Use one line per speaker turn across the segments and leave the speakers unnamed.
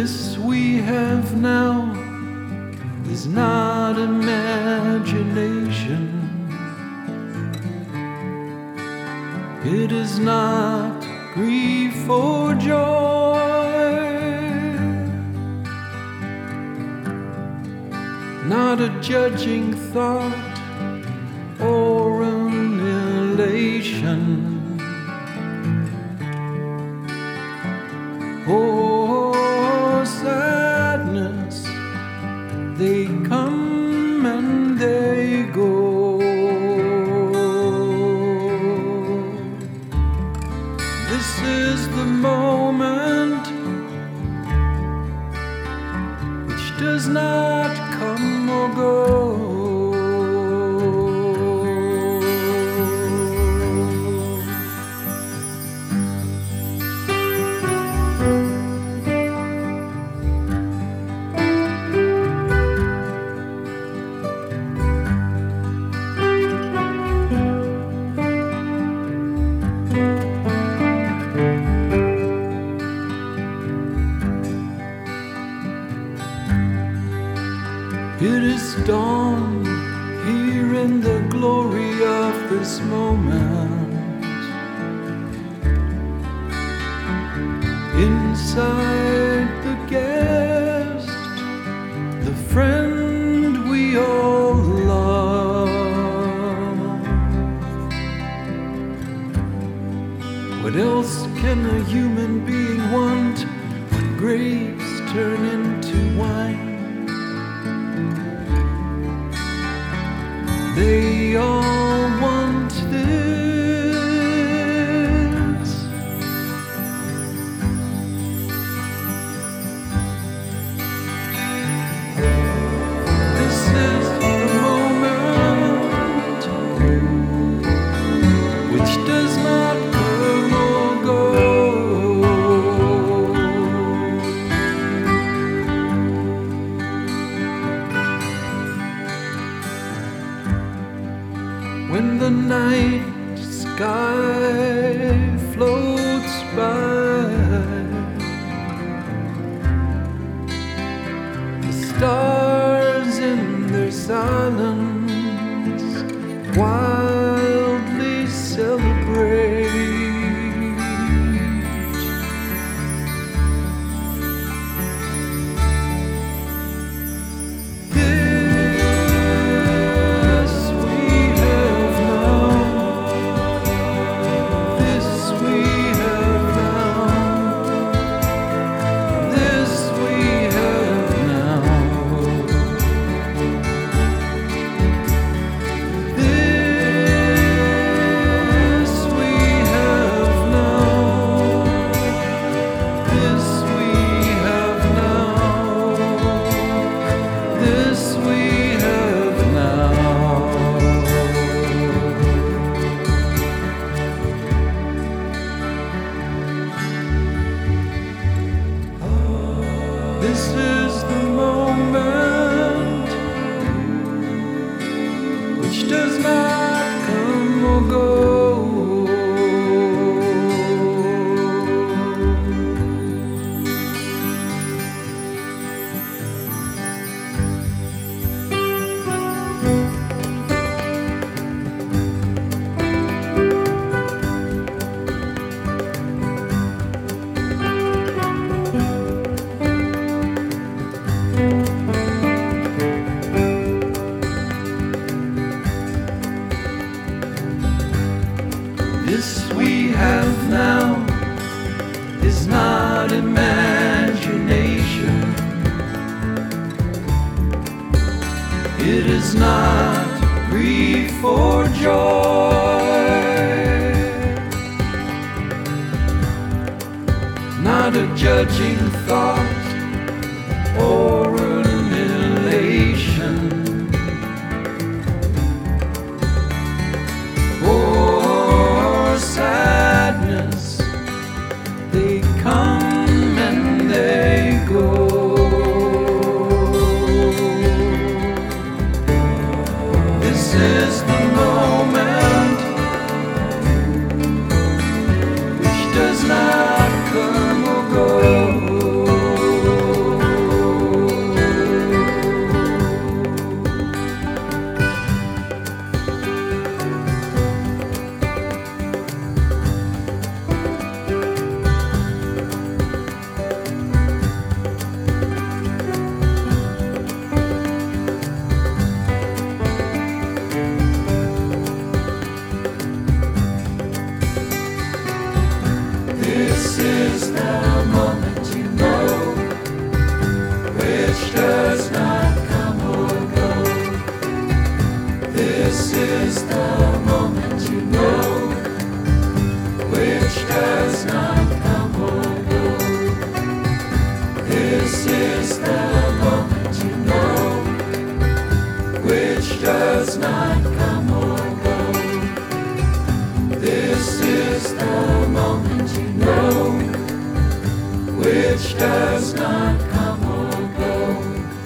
This we have now is not imagination. It is not grief or joy, not a judging thought or an elation. Oh, sadness, they come and they go. This is the moment which does not come or go. It is dawn here in the glory of this moment. Inside the guest, the friend we all love. What else can a human being want when grapes turn into wine? They all want this. This is the moment which does not come or go. When the night sky floats by, the stars in their silence wildly celebrate. This is the moment which does not come or go. This we have now is not imagination. It is not grief or joy, not a judging thought or an elation. Sadness, they come and they go. This is the moment which does not come or go. is the moment you know, which does not come or go. This is the moment you know, which does not come or go. This is the moment you know, which does not come or go.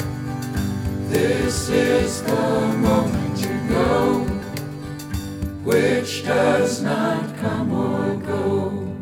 This is the moment you know, which does not come or go.